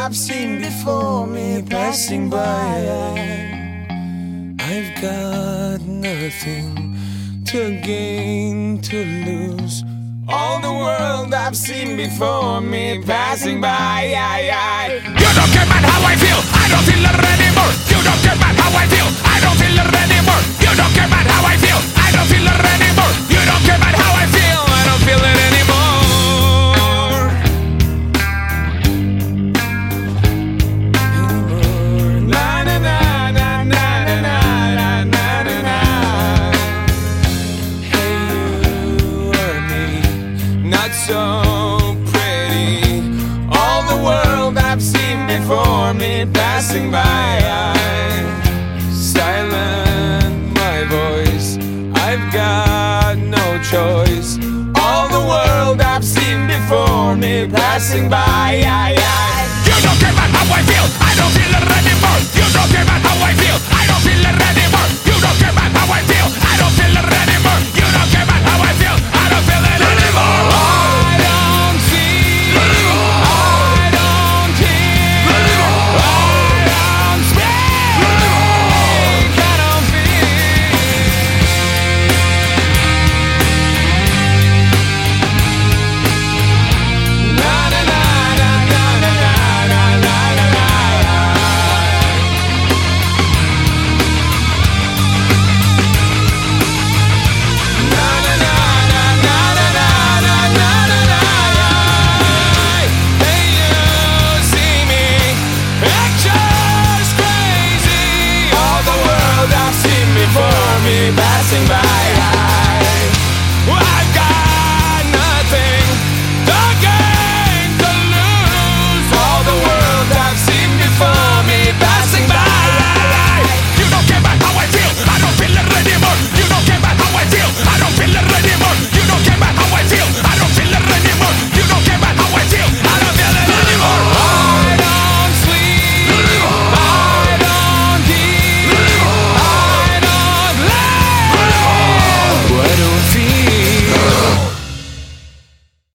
I've seen before me passing by. I've got nothing to gain, to lose. All the world I've seen before me passing by. You don't care about how I feel, I don't feel it anymore. You don't care about how I feel, I don't feel it anymore. You don't care about how I feel, I don't feel it anymore. You don't care about how I feel, I don't feel it anymore. Na na na na na na na na na na. Hey, you or me, not so pretty. All the world I've seen before me passing by. Silent my voice, I've got no choice. All the world I've seen before me passing by.